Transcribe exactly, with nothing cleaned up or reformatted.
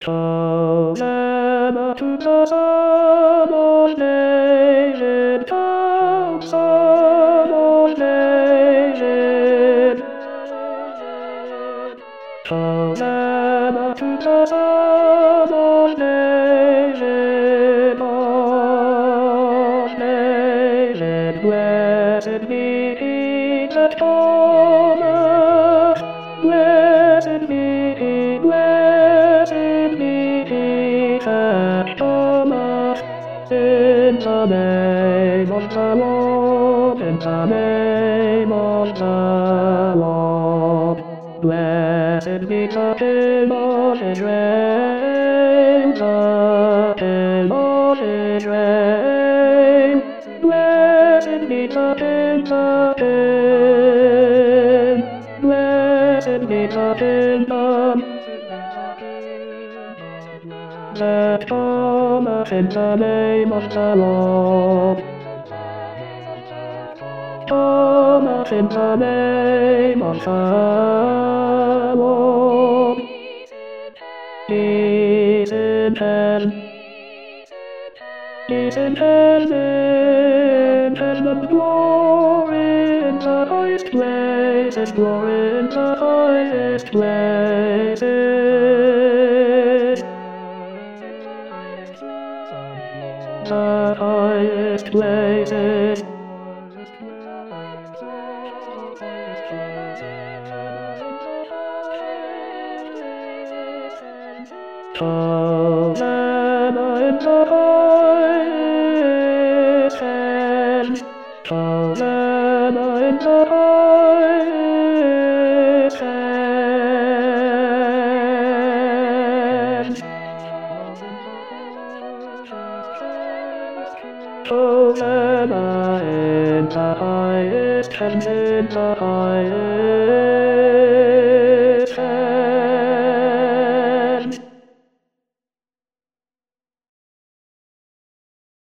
Forever to the summer David, come summer David. Forever to the summer David, oh David, blessed be the Thomas, blessed be, blessed be the Thomas, in the name of the Lord, in the name of the Lord. Blessed be the King of Israel, the King of Israel. Blessed be the King, the King. Blessed be the kingdom. Let Thomas in the name of the Lord. Thomas in the name of the Lord. He's in heaven. He's in heaven, heaven, glory in the highest places, glory in the highest places. The highest places. Forever in the highest heaven, forever in the highest heaven. Forever in the highest heaven, in the highest